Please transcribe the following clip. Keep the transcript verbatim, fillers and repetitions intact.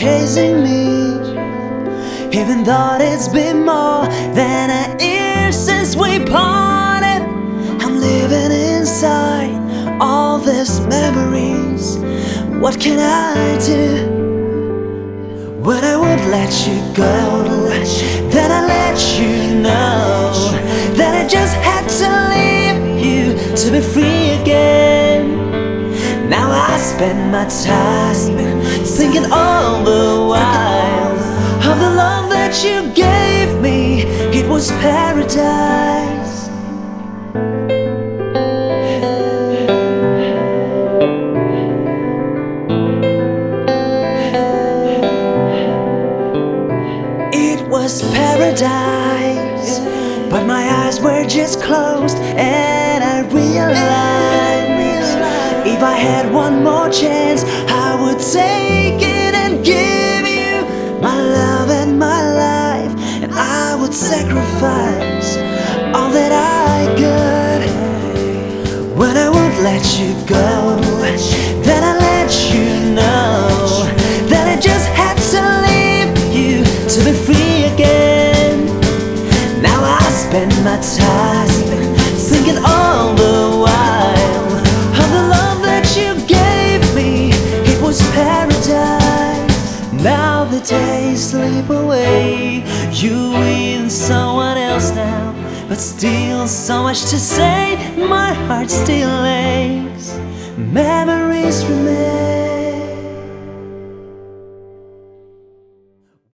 chasing me, even though it's been more than a year since we parted. I'm living inside all these memories. What can I do? When I would let you go, then I let you know that I just had to leave you to be free again. Now I spend my time thinking all the while of the love that you gave me. It was paradise. It was paradise, but my eyes were just closed, and I realized if I had one more chance, I would take it and give you my love and my life, and I would sacrifice all that I could. When I would let you go, then I let you know that I just had to leave you to be free again. Now I spend my time thinking all the while of the love that you gave me. It was paradise. Now the days slip away, you with someone else now, but still so much to say. My heart still aches. Memories remain.